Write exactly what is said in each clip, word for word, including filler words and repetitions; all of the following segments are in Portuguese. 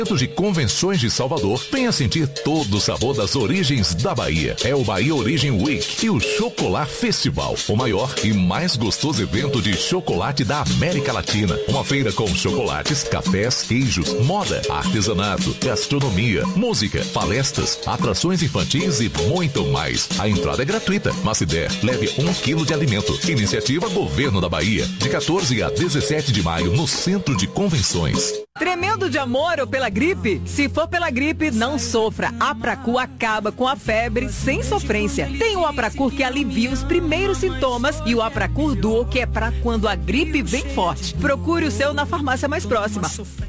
Centro de Convenções de Salvador, venha sentir todo o sabor das origens da Bahia. É o Bahia Origin Week e o Chocolat Festival, o maior e mais gostoso evento de chocolate da América Latina. Uma feira com chocolates, cafés, queijos, moda, artesanato, gastronomia, música, palestras, atrações infantis e muito mais. A entrada é gratuita, mas se der, leve um quilo de alimento. Iniciativa Governo da Bahia, de quatorze a dezessete de maio, no Centro de Convenções. Tremendo de amor ou pela gripe? Se for pela gripe, não sofra. Apracu acaba com a febre sem sofrência. Tem o Apracur que alivia os primeiros sintomas e o Apracur Duo, que é pra quando a gripe vem forte. Procure o seu na farmácia mais próxima.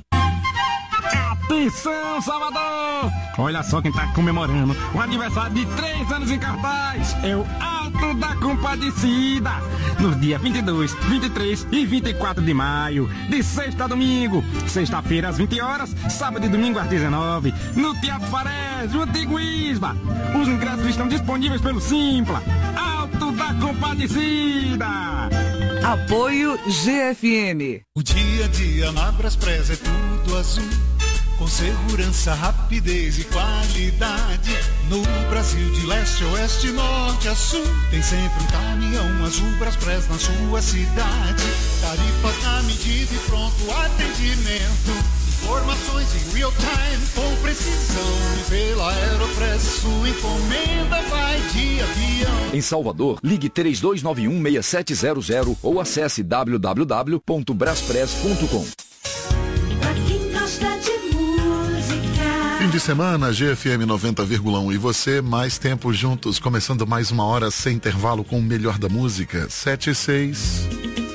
Atenção, Salvador! Olha só quem tá comemorando o aniversário de três anos em cartaz. É o Alto da Compadecida. Nos dias vinte e dois, vinte e três e vinte e quatro de maio. De sexta a domingo. Sexta-feira às vinte horas. Sábado e domingo às dezenove. No Teatro Farés, no Antigo Isba. Os ingressos estão disponíveis pelo Simpla. Alto da Compadecida. Apoio G F M. O dia a dia na Braspress é tudo azul. Com segurança, rapidez e qualidade. No Brasil de leste a oeste, norte a sul, tem sempre um caminhão azul Braspress na sua cidade. Tarifas na medida e pronto atendimento. Informações em real time com precisão. E pela Aeropress sua encomenda vai de avião. Em Salvador, ligue três dois nove um, seis sete zero zero ou acesse w w w ponto braspress ponto com. Fim de semana, G F M noventa vírgula um e você, mais tempo juntos, começando mais uma hora sem intervalo com o melhor da música, sete e seis.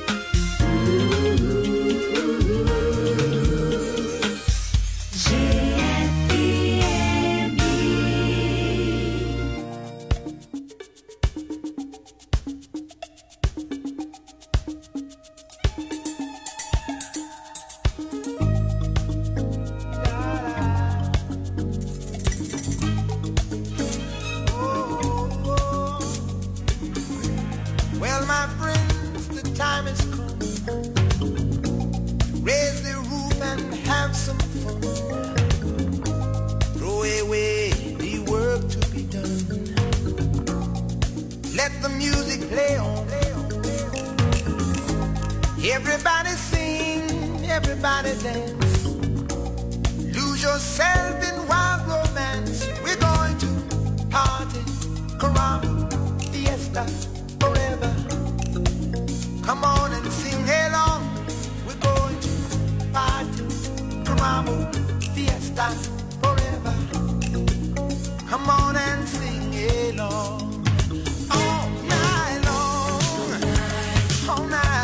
Everybody sing, everybody dance. Lose yourself in wild romance. We're going to party, caramba, fiesta, forever. Come on and sing along. We're going to party, caramba, fiesta, forever. Come on and sing along. All night long, all night.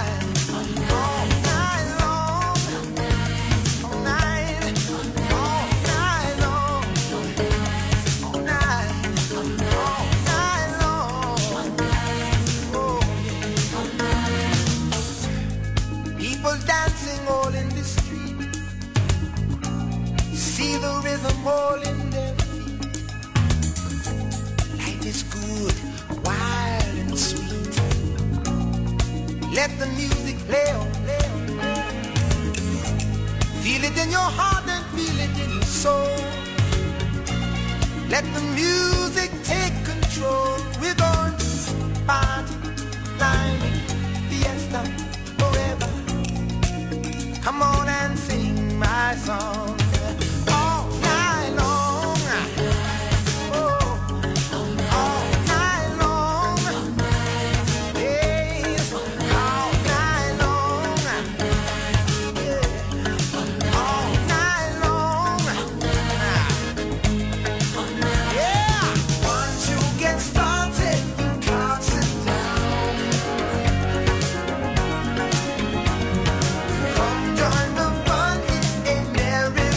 Dancing all in the street, see the rhythm all in their feet. Life is good, wild and sweet. Let the music play on, play on, play on. Feel it in your heart and feel it in your soul. Let the music take control. We're going to party, climbing, fiesta, forever. Come on and sing my song all night long. Oh, all night long. Yes, all night long. Yeah, all night long. Yeah, once you get started, you can't sit down. Join the fun, it's a merry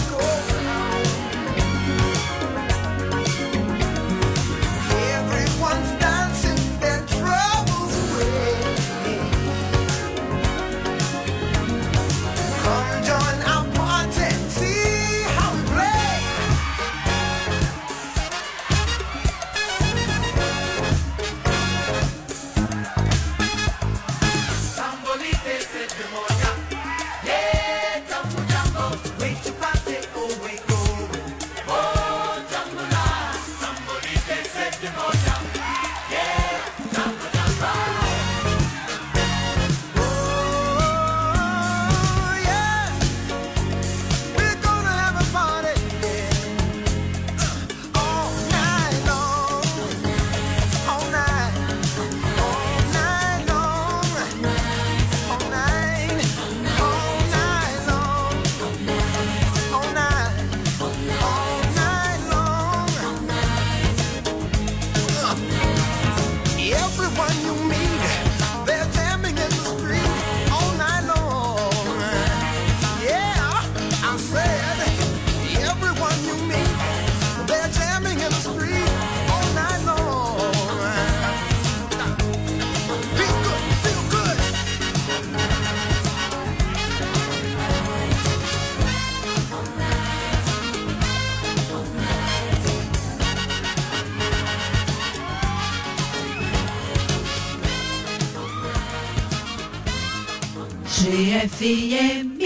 C F M.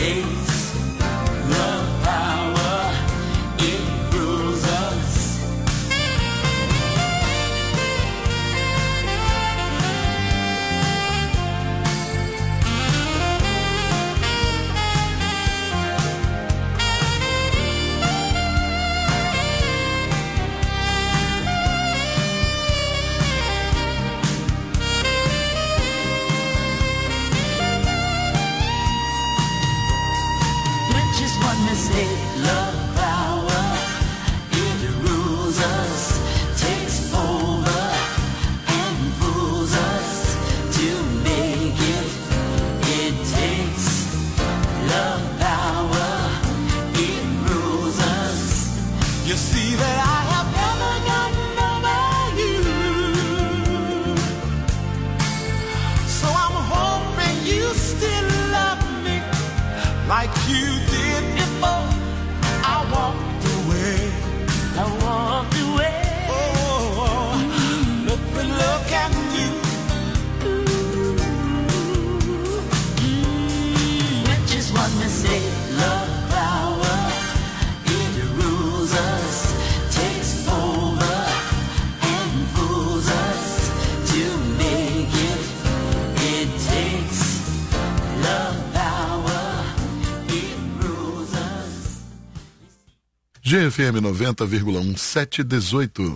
G F M noventa vírgula um, sete dezoito.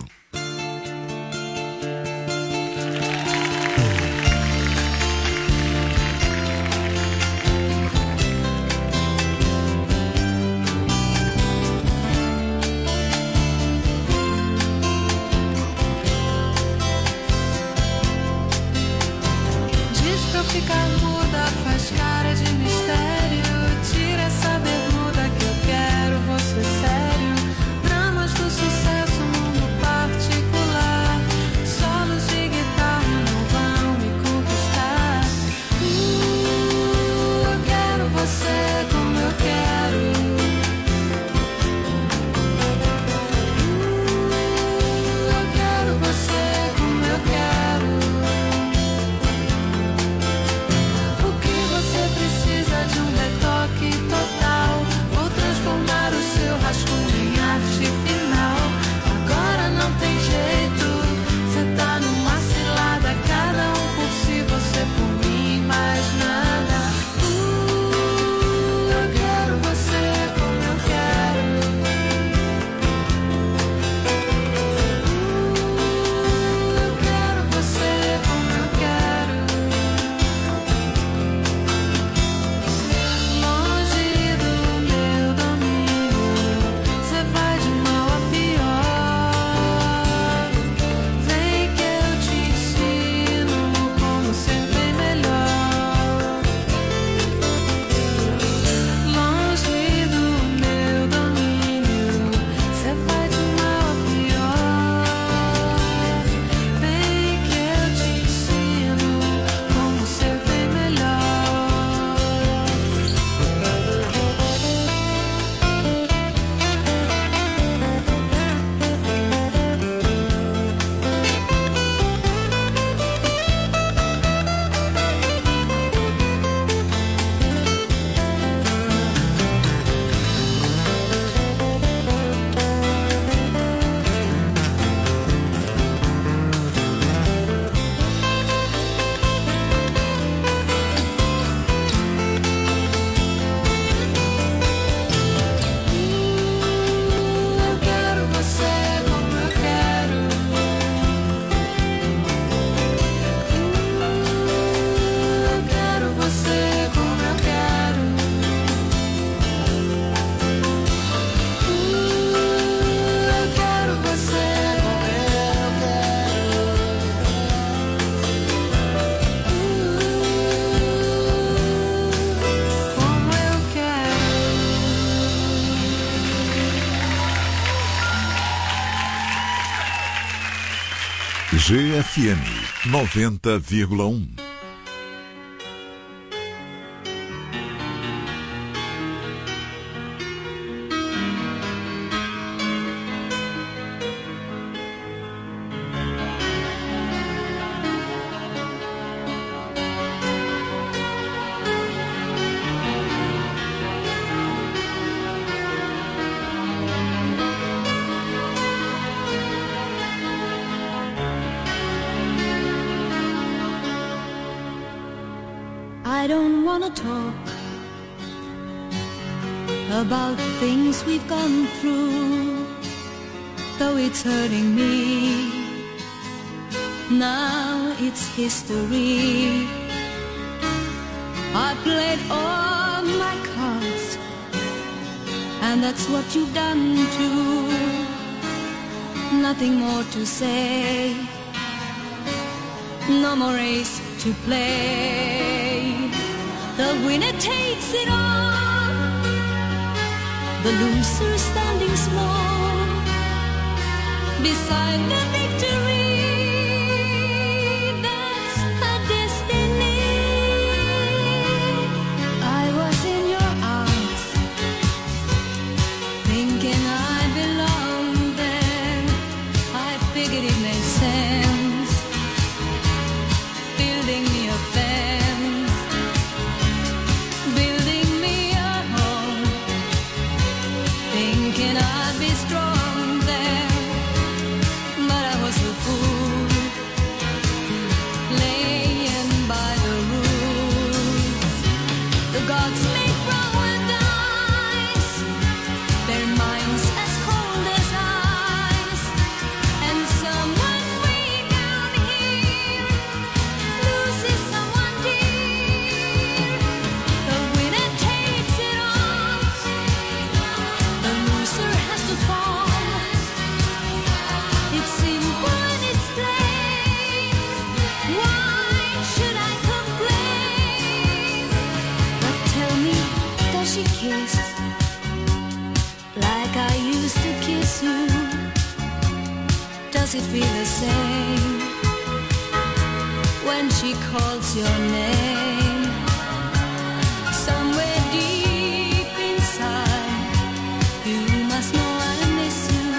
G F M noventa vírgula um. wanna talk about things we've gone through, though it's hurting me. Now it's history. I played all my cards, and that's what you've done too. Nothing more to say, no more race to play. The winner takes it all, the loser standing small beside the victory. That's her destiny. I was in your arms, thinking I belonged there. I figured it made sense, building me a fence, building me a home, thinking I'd be strong there. But I was a fool, laying by the rules. The gods make wrong with eyes, their minds as cold as ice. And someone way down here loses someone dear. The winner takes it all, the loser has to fall. It's simple and it's plain. Why should I complain? But tell me, does she kiss like I used to kiss you? Does it feel the same when she calls your name? Somewhere deep inside, you must know I miss you.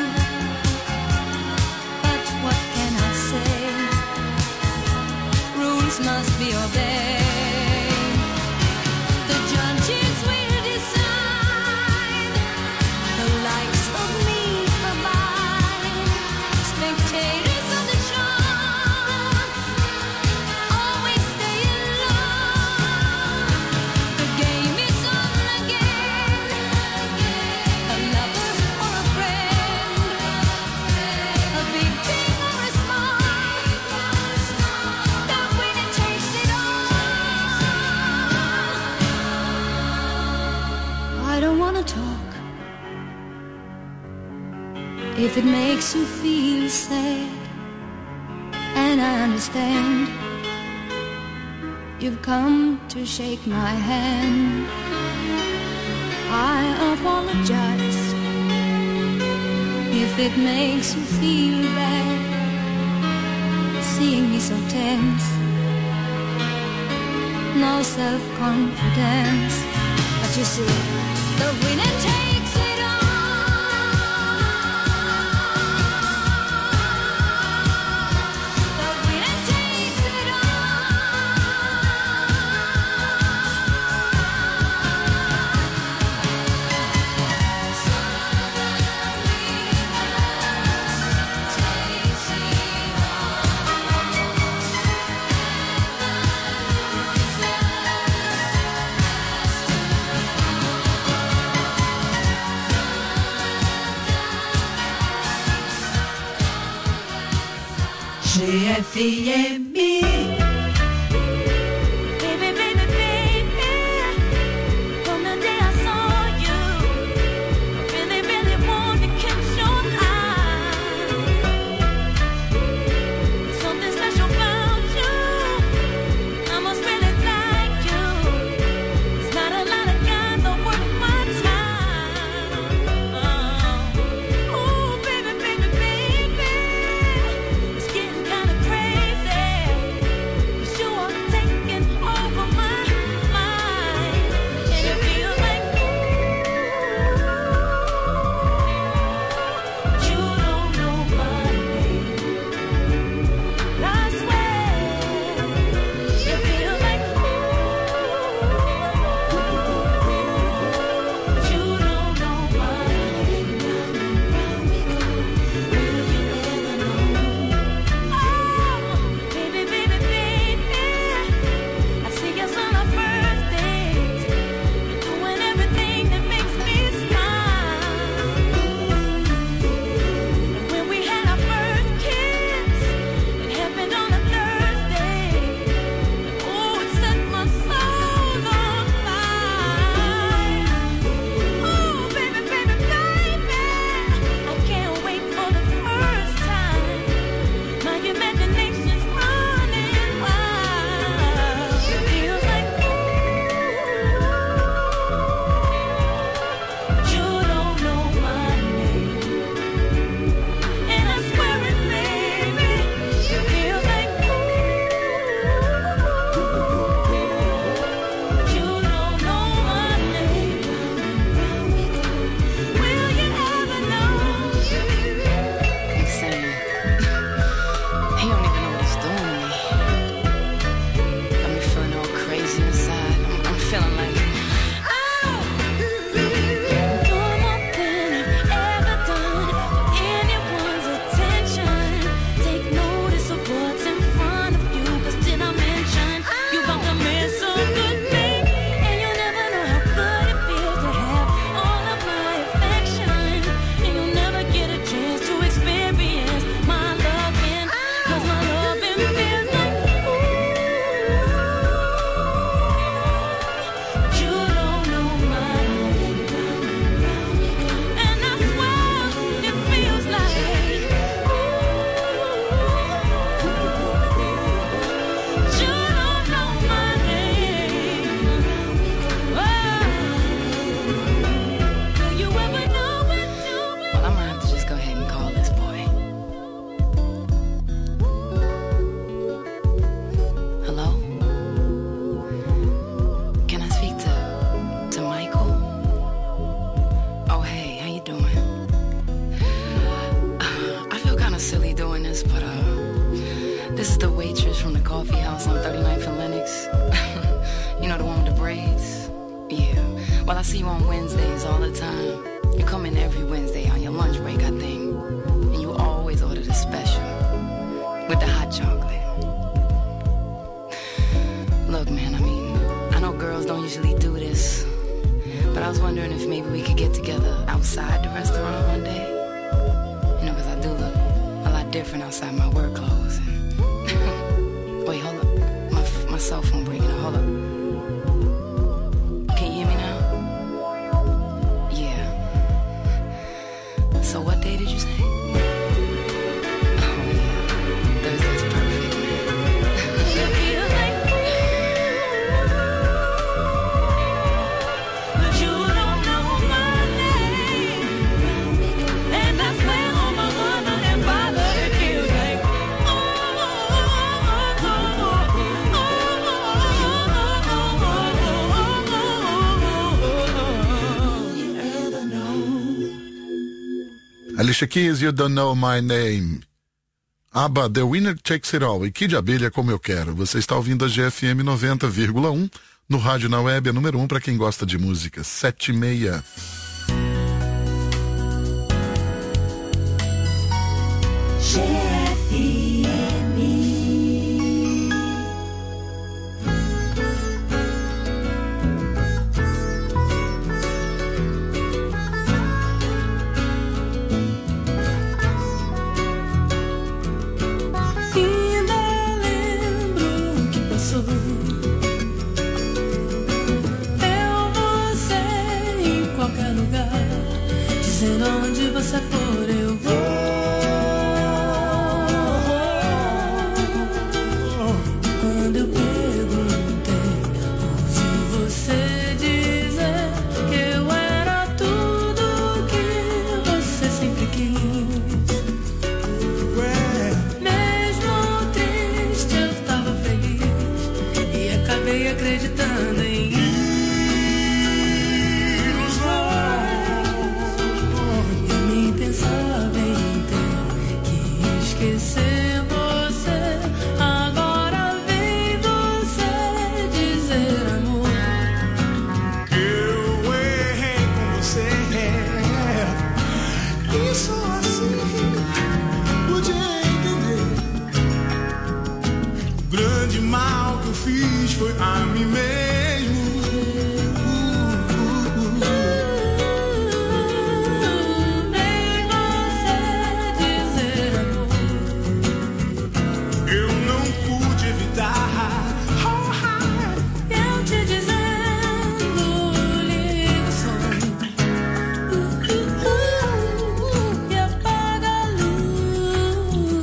But what can I say? Rules must be obeyed. The judges will decide, the likes of me abide. Spectators of the show always stay alone. The game is on again, a lover or a friend, a big thing or a small, the winner takes it all. I don't wanna talk if it makes you feel sad, and I understand. You've come to shake my hand. I apologize if it makes you feel bad, seeing me so tense, no self-confidence. But you see, the winner takes it all. The winner takes it G F M. Baby, baby, baby, from the day I saw you, I really, really want to catch your eye. Something special about you, I must really like you. There's not a lot of guys that worth my time. Oh, ooh, baby, baby, baby, it's getting kind of crazy. Coffee House on thirty-ninth and Lenox. You know the one with the braids? Yeah. Well, I see you on Wednesdays all the time. You come in every Wednesday on your lunch break, I think. And you always order the special with the hot chocolate. Look, man, I mean, I know girls don't usually do this, but I was wondering if maybe we could get together outside the restaurant one day. You know, because I do look a lot different outside my work clothes. Wait, hold up. My, my cell phone breaking up. Hold up. Can you hear me now? Yeah. So what day did you say? Oh, yeah. Thursday's perfect, man. But you don't know my name. And I swear on my mother and father it feels like Alicia Keys, You Don't Know My Name. ABBA, The Winner Takes It All. E Kid Abelha, Como Eu Quero. Você está ouvindo a G F M noventa vírgula um. No rádio, na web, é número um para quem gosta de música. Sete e meia. G F M. Ainda lembro o que passou. Eu, você, em qualquer lugar, dizendo onde você for, eu vou. Quando eu perguntei, ouvi você dizer que eu era tudo que você sempre quis. Mesmo triste, eu tava feliz e acabei acreditando em eu nem pensava em ter que esquecer você. Agora vem você dizer, amor, Eu errei com você. Isso assim podia entender. O grande mal que eu fiz foi a mim mesmo. vem você dizer, amor. Eu não pude evitar. Eu te dizendo, liga o som e apaga a luz.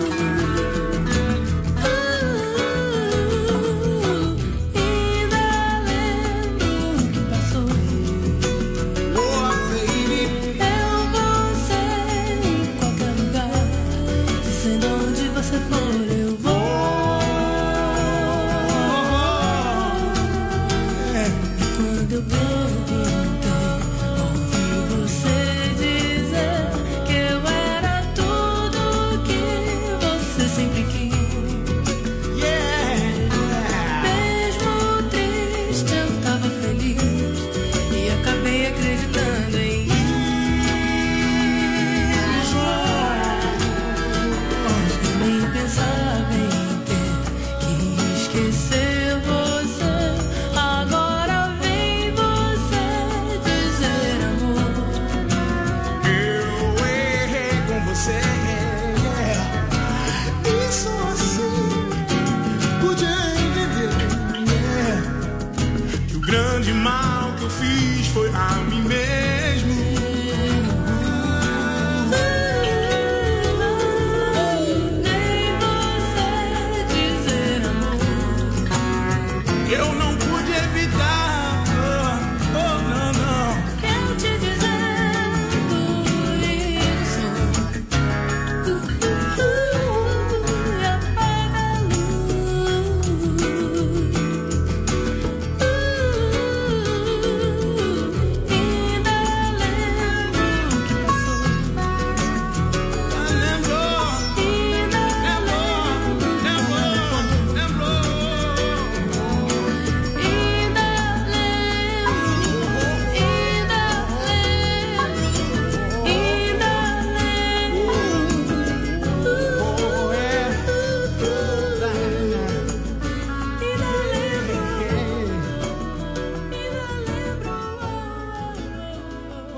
Ainda lembro o que passou. Oh, baby. Eu, você, em qualquer lugar, dizendo onde você for, eu vou. Quando eu perguntei, ouvi você dizer que eu era tudo que você sempre quis. Mesmo triste, eu tava feliz e acabei acreditando em eu nem pensava em ter que esquecer você. Agora vem você dizer, amor, Eu errei com você. Isso assim podia entender. Que o grande mal que eu fiz foi a mim mesmo. nem você dizer, amor. Eu não pude evitar. Oh, oh, não, não. Eu te dizendo, liga o som e apaga a luz.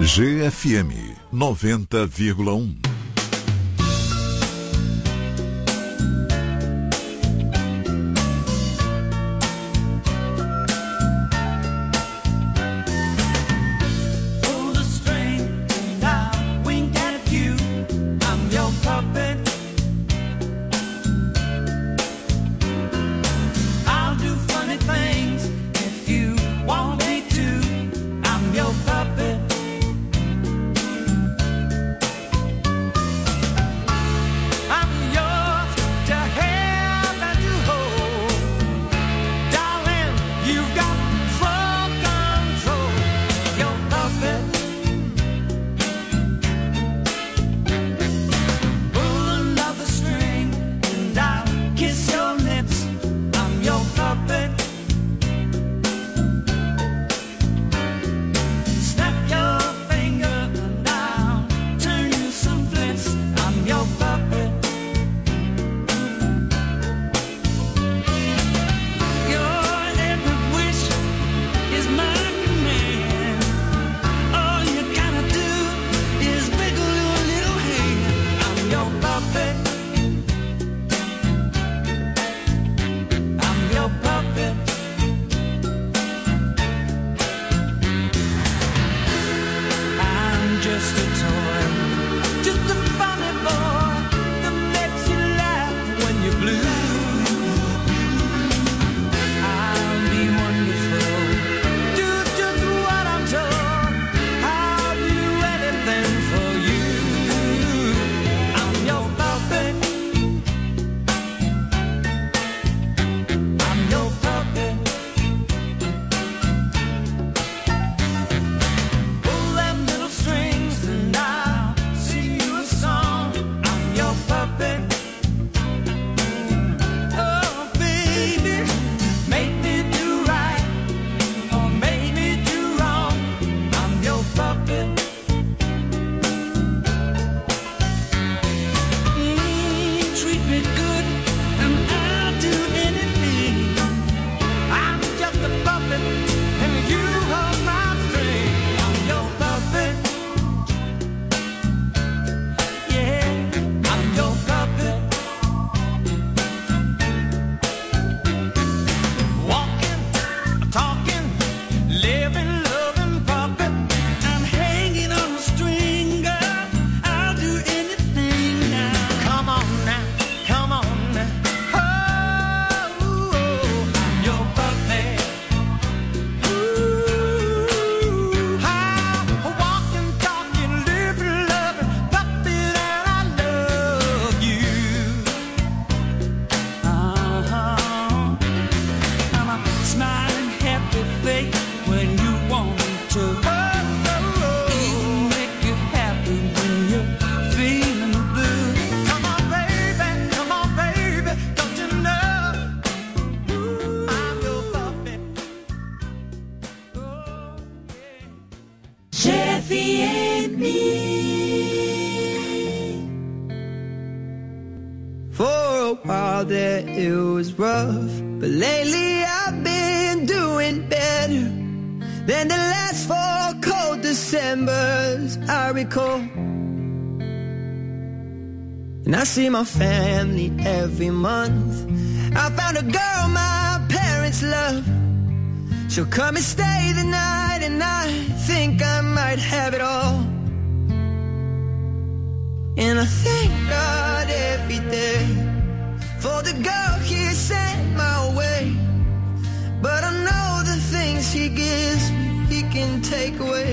G F M noventa vírgula um. while there it was rough, but lately I've been doing better than the last four cold Decembers I recall. And I see my family every month. I found a girl my parents love. She'll come and stay the night, and I think I might have it all. And I thank God every day for the girl He sent my way. But I know the things He gives me, He can take away.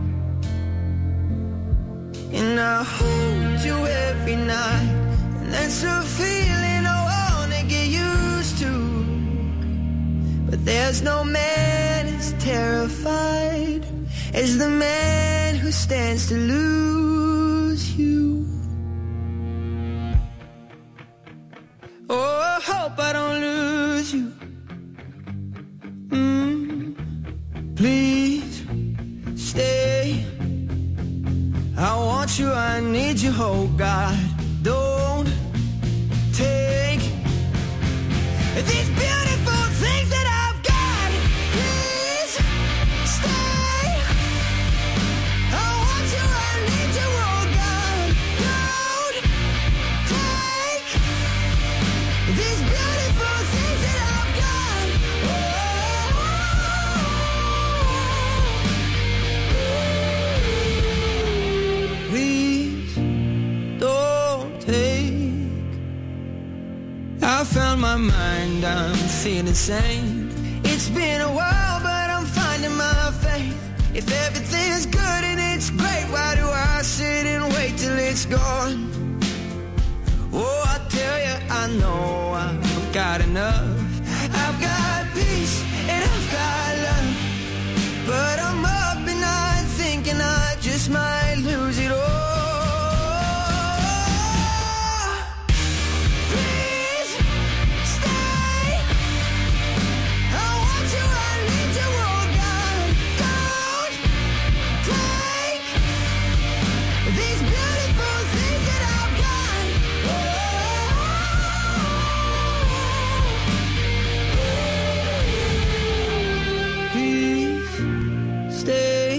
And I hold you every night, and that's a feeling I wanna get used to. But there's no man as terrified as the man who stands to lose you. Oh, I hope I don't lose you. Mm, please stay. I want you, I need you, oh God. Don't take these beautiful things that I've got. Please stay. I on my mind, I'm feeling sane. It's been a while, but I'm finding my faith. If everything's good and it's great, why do I sit and wait till it's gone? Oh, I tell you, I know I've got enough. I've got peace and I've got love, but I'm up and night thinking I just might lose it all. Please stay. I want you, I need you, oh God. Don't take these beautiful things that I've got. Please stay.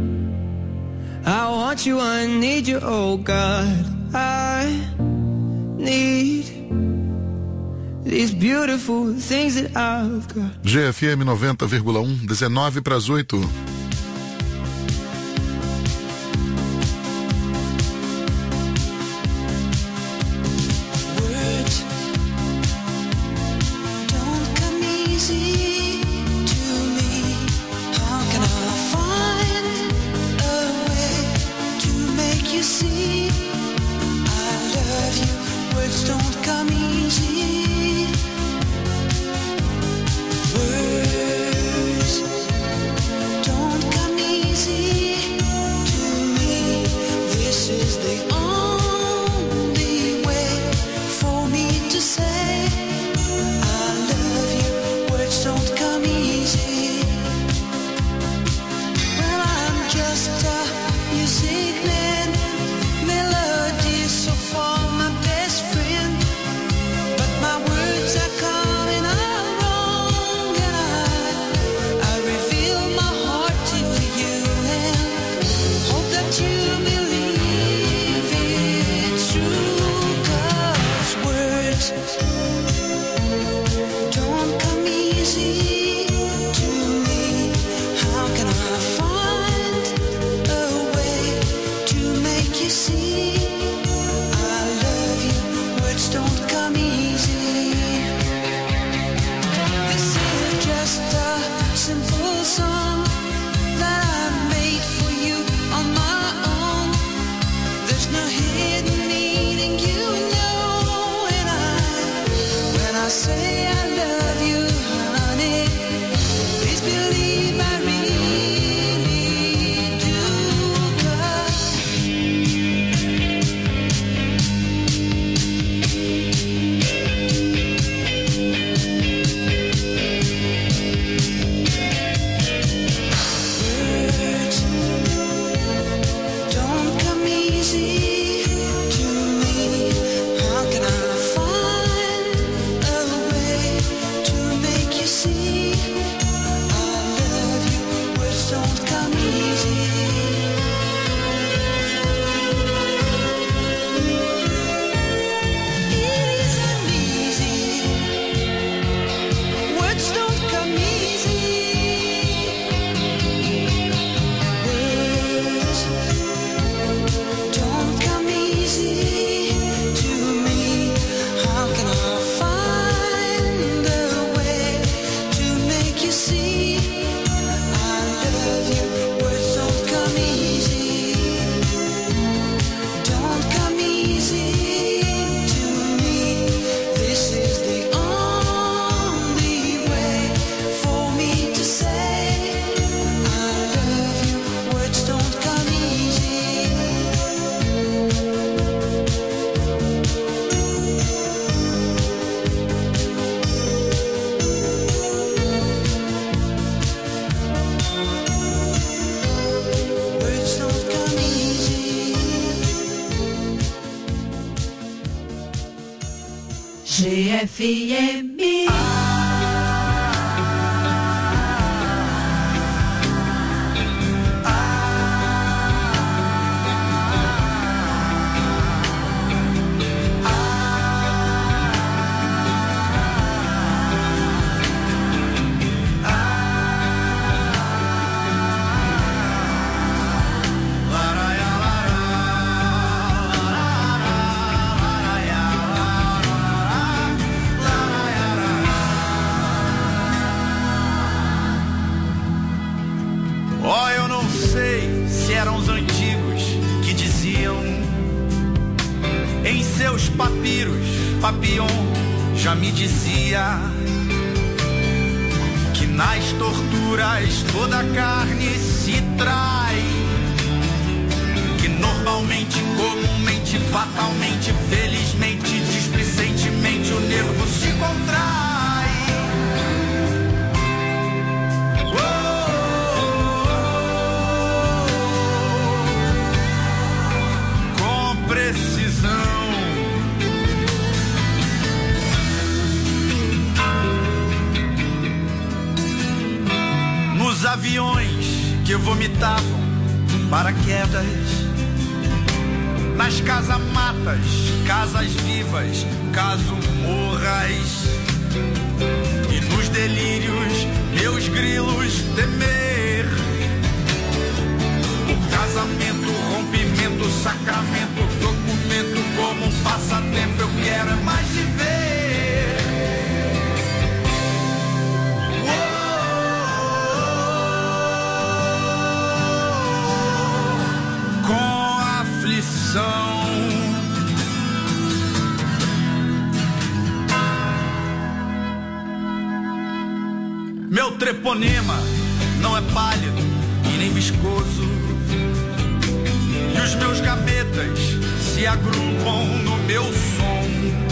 I want you, I need you, oh God. I need these beautiful things that I've got. G F M noventa vírgula um, dezenove para as oito. Words don't come easy to me. How can I find a way to make you see I love you? Words don't come easy. Words don't come easy to me. This is the only way for me to say I love you. Words don't come easy. Well, I'm just a music man, melody so far my best friend, but my words are coming out wrong, and I I reveal my heart to you and hope that you believe it's true. 'Cause words don't come easy to me. How can I find a way to make you see I love you? Words don't come easy. This is just a simple song that I made for you on my own. There's no hidden meaning, you know, and I, when I say I love you, honey, please believe I really do. 'Cause words don't come easy to me. How can I find a way to make you see I love you? Words don't come easy. It isn't easy. Words don't come easy. Words don't come easy to me. How can I find a way to make you see I love you? Words don't come easy. Don't come easy to me. This is the only way for me to say I love you. Words don't come easy. Words don't come easy. G F M. La papiros, Papillon já me dizia que nas torturas toda a carne se trai, que normalmente, comumente, fatalmente, felizmente, displicentemente o nervo se contrai. Oh, com precisão. Nos aviões que vomitavam paraquedas, nas casamatas, casas vivas, caso morras, e nos delírios, meus grilos temer. O casamento, rompimento, sacramento, documento como um passatempo, eu quero é mais viver. Meu treponema não é pálido e nem viscoso, e os meus gametas se agrupam no meu som,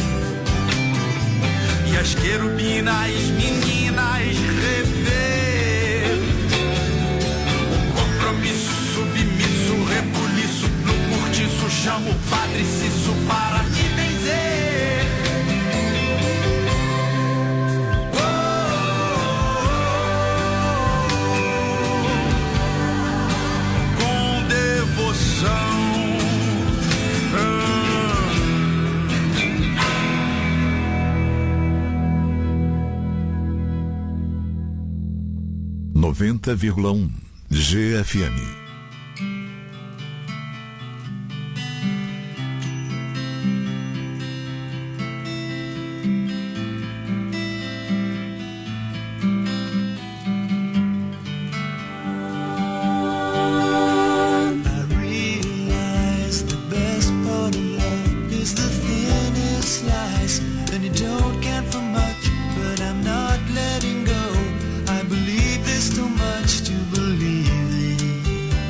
e as querubinas meninas rever o compromisso, submisso, rebuliço no cortiço, chamo o Padre Cício para me benzer. noventa vírgula um G F M. Too much to believe in.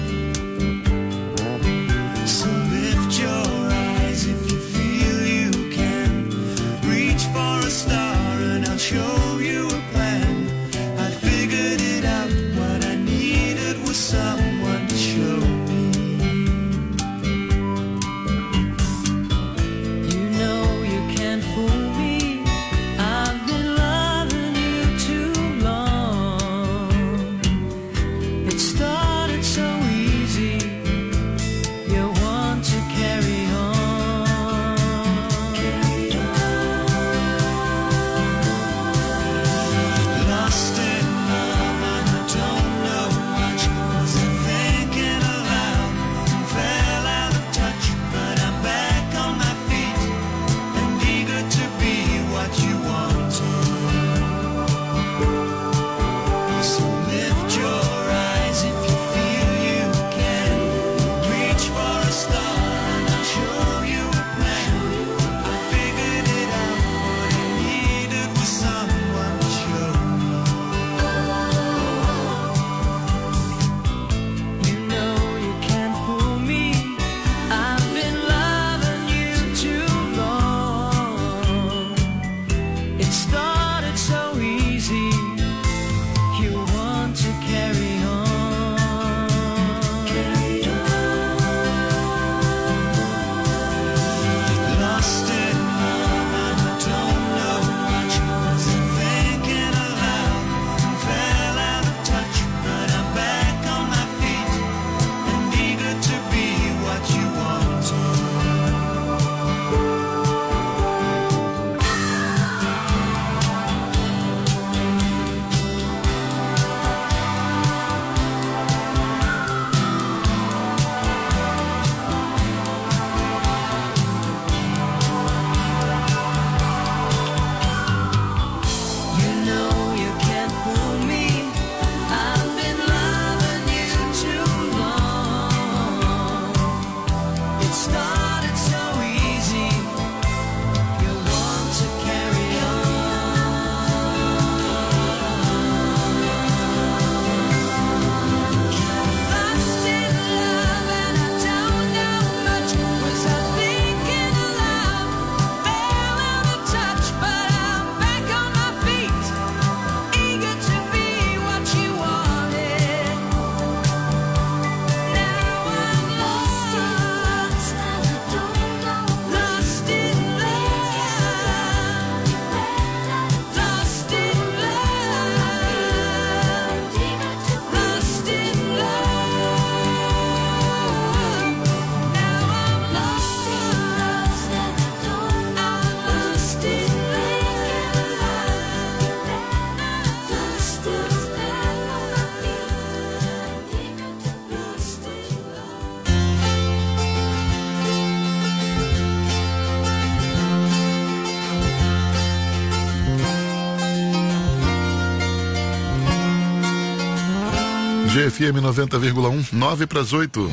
G F M noventa vírgula um, nove para as oito.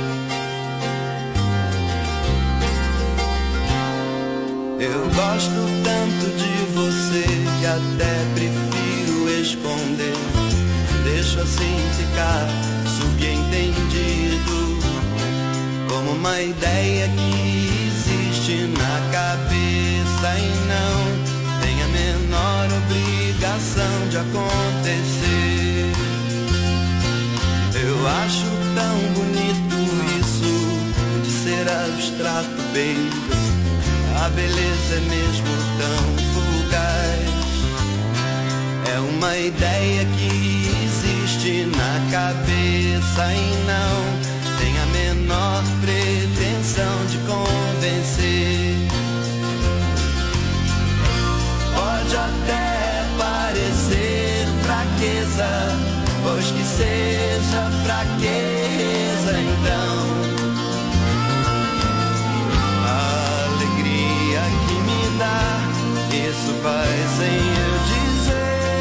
Eu gosto tanto de você que até prefiro esconder. Deixo assim ficar subentendido, como uma ideia que existe na cabeça e não tem a menor obrigação de acontecer. Eu acho tão bonito isso de ser abstrato, baby. A beleza é mesmo tão fugaz. É uma ideia que existe na cabeça e não tem a menor pretensão de convencer. Pode até parecer fraqueza, pois que seja fraqueza então. Isso faz em eu dizer: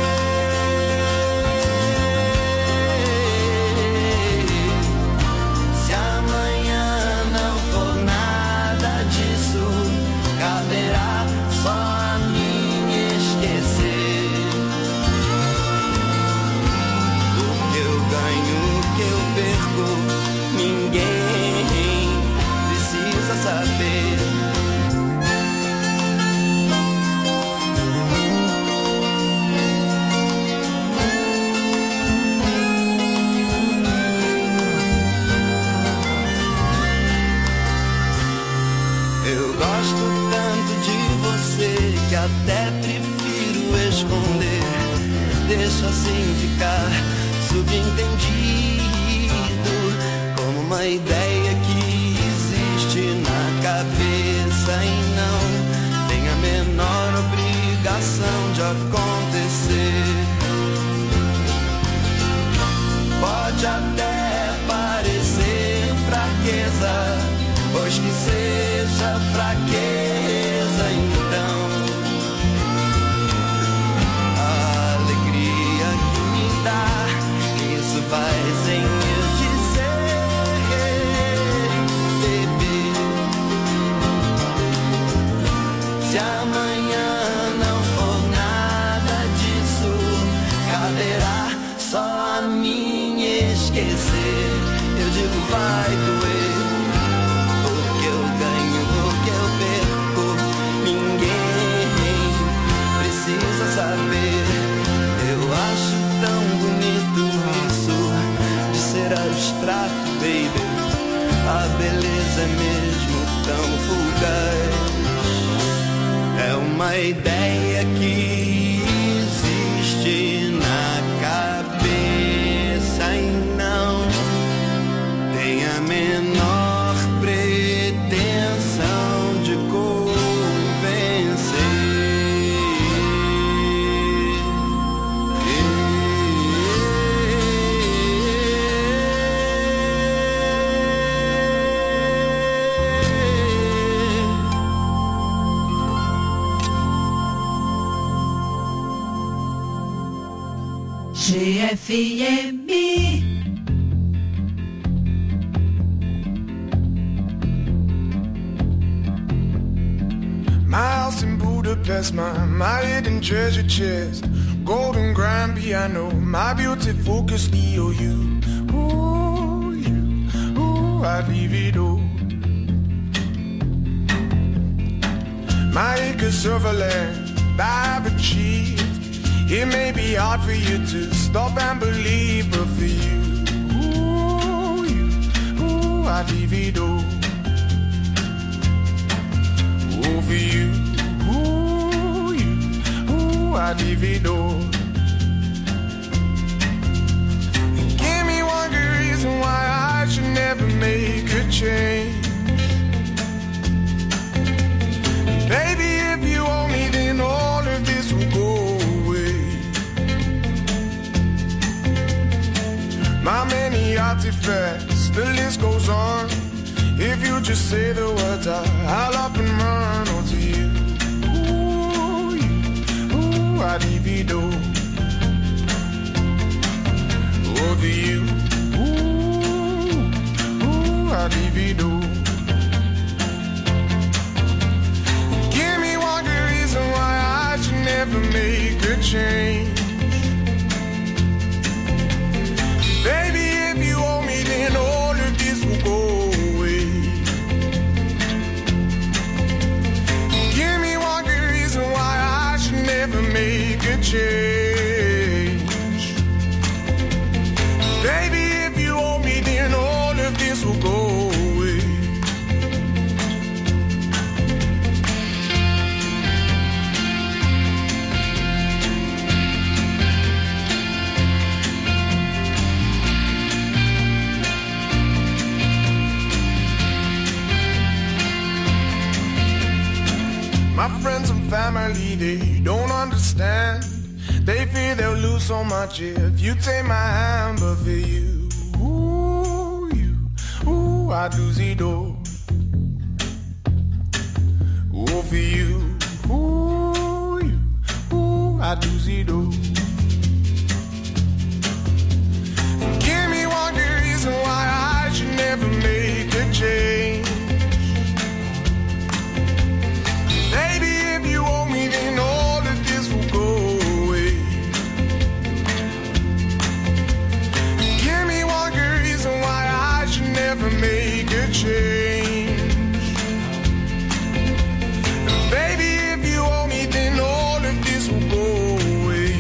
se amanhã não for nada disso, caberá só a mim esquecer. O que eu ganho, o que eu perco, ninguém precisa saber. Até prefiro esconder, deixo assim ficar subentendido, como uma ideia que existe na cabeça e não tem a menor obrigação de acontecer. Pode até parecer fraqueza, pois que seja fraqueza então. Isso faz em eu dizer, bebê, se amanhã não for nada disso, caberá só a mim esquecer. Eu digo vai doer, o que eu ganho, o que eu perco, ninguém precisa saber. Eu acho tão bonito isso de ser abstrato, baby. A beleza é mesmo tão fugaz. É uma ideia que existe na cabeça e não tem a menor pretensão de convencer. G F M. My house in Budapest, my, my hidden treasure chest, golden grand piano, my beauty focus E O U. Ooh, you, ooh, I'd leave it all. My acres of land I've achieved. It may be hard for you to stop and believe, but for you, ooh, you, ooh, I'd leave it all. Ooh, for you, ooh, you, ooh, I'd leave it all. And give me one good reason why I should never make a change. Baby, if you owe me, then all of this will go. My many artifacts, the list goes on. If you just say the words, I, I'll up and run onto you. Ooh, you, ooh, I'd leave it all. Over you. I divido. Give me one good reason why I should never make a change. Baby, if you owe me, then all of this will go away. Give me one good reason why I should never make a change. Baby, if you owe me, then all of this will go away. My friends and family, they don't understand. They fear they'll lose so much if you take my hand. But for you, ooh, you, ooh, I'd lose it all. Ooh, for you, ooh, you, ooh, I'd lose it all. Give me one good reason why I should never make a change. Baby, if you owe me, then all of this will go away. Give me one good reason why I should never make a change. Baby, if you owe me, then all of this will go away.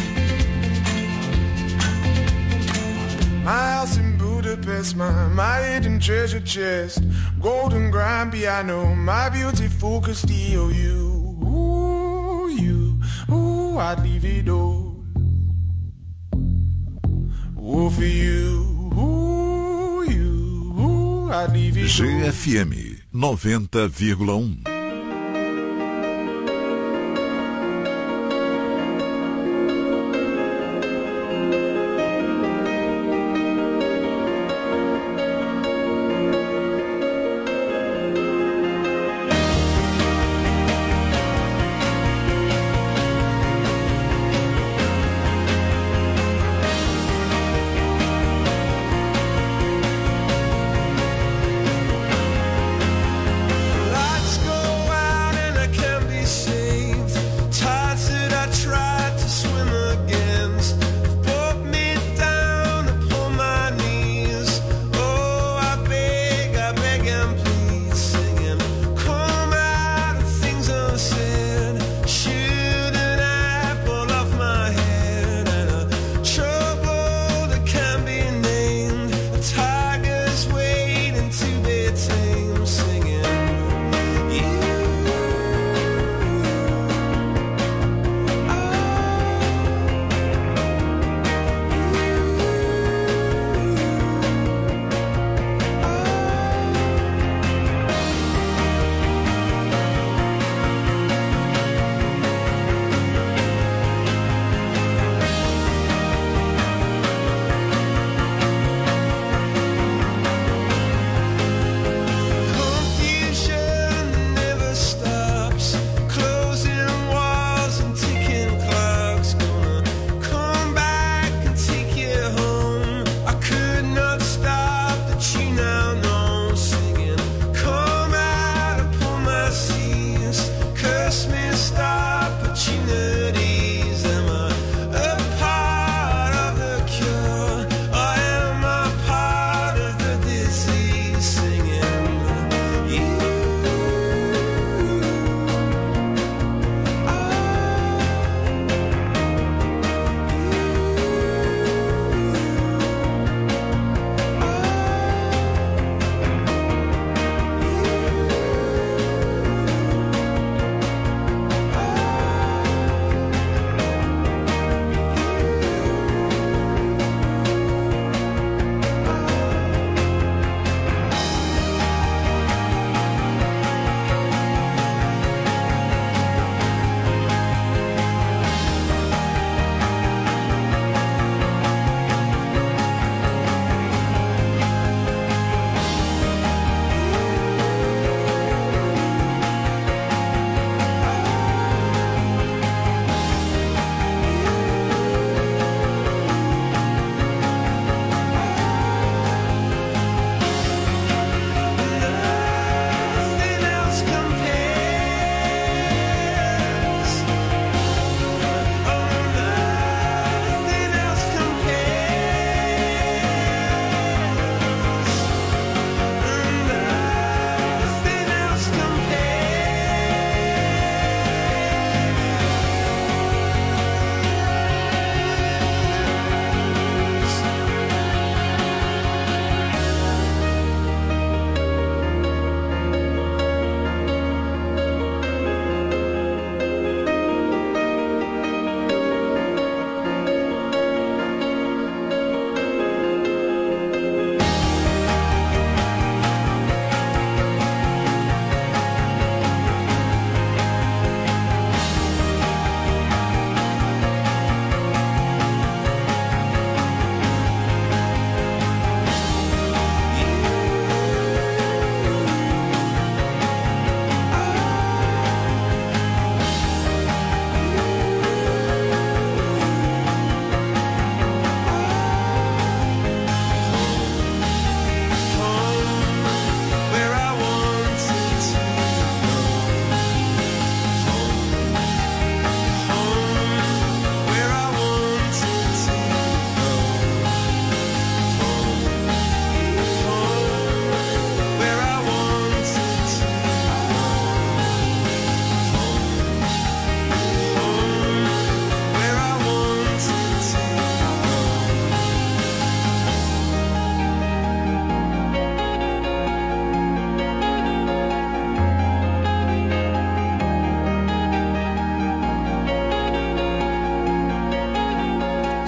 My house in Budapest, my, my hidden treasure chest, golden grand piano, my beautiful Castillo, you, ooh, you, ooh, I'd leave it all. Ooh, for you, ooh, you, ooh, I'd leave it G all. F M noventa vírgula um. Let's go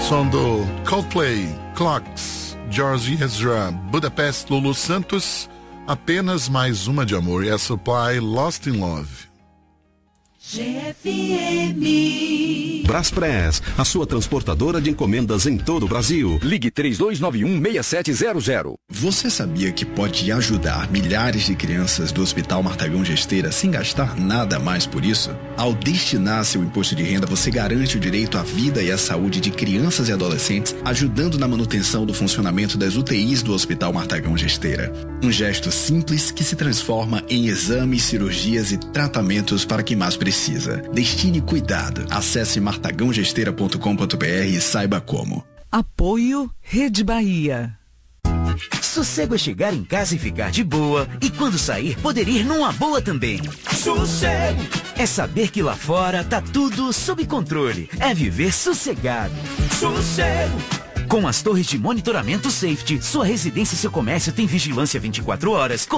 Som do Coldplay, Clocks, George Ezra, Budapest, Lulu Santos, Apenas Mais Uma de Amor e a Supply, Lost in Love. G F M. Braspress, a sua transportadora de encomendas em todo o Brasil. Ligue três dois nove um, seis sete zero zero. Você sabia que pode ajudar milhares de crianças do Hospital Martagão de Esteira sem gastar nada mais por isso? Ao destinar seu imposto de renda, você garante o direito à vida e à saúde de crianças e adolescentes, ajudando na manutenção do funcionamento das U T Is do Hospital Martagão de Esteira. Um gesto simples que se transforma em exames, cirurgias e tratamentos para quem mais precisa. Destine cuidado. Acesse martagão gesteira ponto com ponto b r e saiba como. Apoio Rede Bahia. Sossego é chegar em casa e ficar de boa, e quando sair, poder ir numa boa também. Sossego é saber que lá fora tá tudo sob controle. É viver sossegado. Sossego. Com as torres de monitoramento Safety, sua residência e seu comércio tem vigilância vinte e quatro horas.